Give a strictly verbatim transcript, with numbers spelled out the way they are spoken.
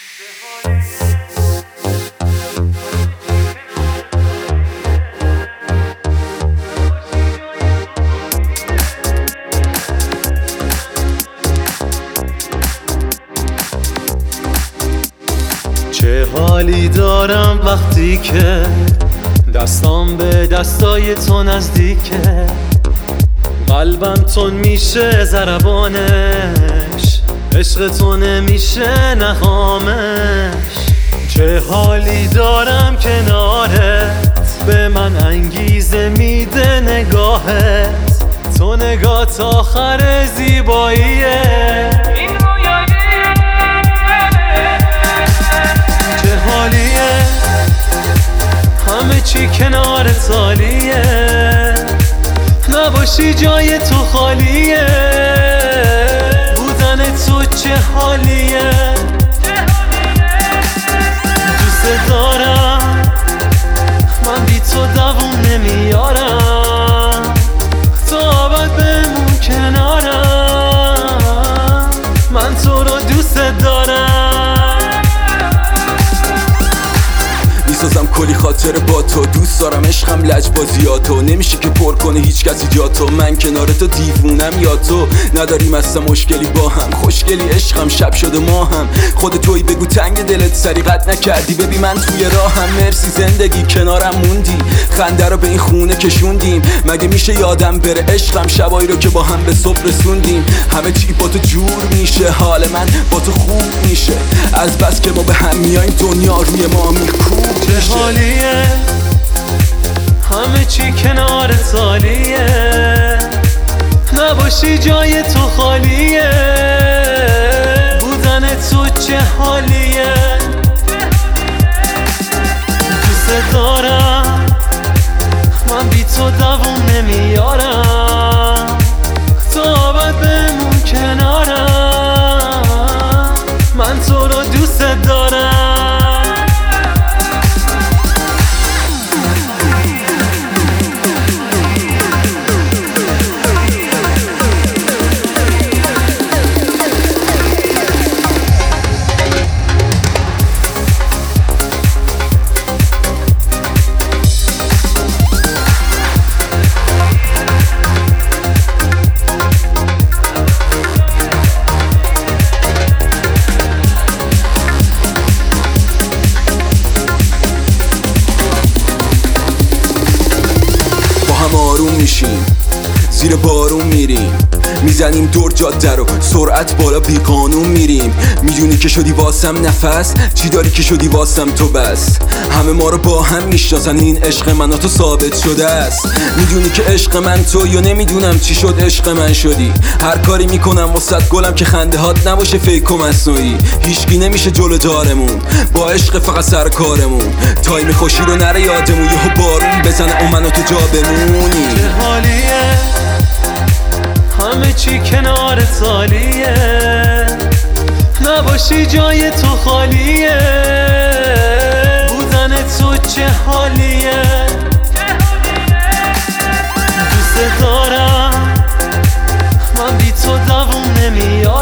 چه حالی دارم وقتی که دستام به دستای تو نزدیکه، قلبم تون میشه ضربانش، عشق تو نمیشه نهامش. چه حالی دارم کنارت، به من انگیزه میده نگاهت، تو نگاه تا آخر زیباییه. چه حالیه همه چی کنارت عالیه، نباشی جای تو خالیه، بودن تو چه حالیه. دوست دارم من بی تو دووم نمیارم، تو آباد بمون کنارم، من تو رو دوست دارم. میسازم کلی خاطر با تو، دوست دارم عشقم لجبازیاتو، نمیشه که پر کنه هیچ کسی جا تو، من کنار تو دیوونم یا تو نداریم اصلا مشکلی با هم، خوشگلی عشقم شب شده ما هم، خود توی بگو تنگ دلت سریقت نکردی، ببین من توی راهم، مرسی زندگی کنارم موندی، خنده رو به این خونه کشوندیم، مگه میشه یادم بره عشقم شبایی رو که با هم به صبح رسوندیم، همه چی با تو جور میشه، حال من با تو خوب میشه، از بس که ما به هم میایم دنیا روی ما میکوب. چه حالیه همه چی کنارت عالیه، نباشی جای تو خالیه، بودن تو چه حالیه. دوست دارم من بی تو دووم نمیارم، تو آباد بمون کنارم، من تو رو دوست دارم. آروم میشیم زیر بارون میریم، میزنیم دور جاده رو سرعت بالا بی قانون میریم، میدونی که شدی واسم نفس، چی داری که شدی واسم تو بس، همه ما رو با هم میشناسن این عشق من و تو ثابت شده است، میدونی که عشق من تو یا نمیدونم چی شد عشق من شدی، هر کاری میکنم واسط گلم که خنده هات نباشه فیک و مصنوعی، هیچکی نمیشه جلو دارمون با عشق فقط سر کارمون، تایم خوشی رو نره یادمون یهو بارون بزنه اون من و تو جا بمونی. چه حالیه همه چی کنارت عالیه، نباشی جای تو خالیه، بودن تو چه حالیه. دوست دارم من بی تو دووم نمیارم،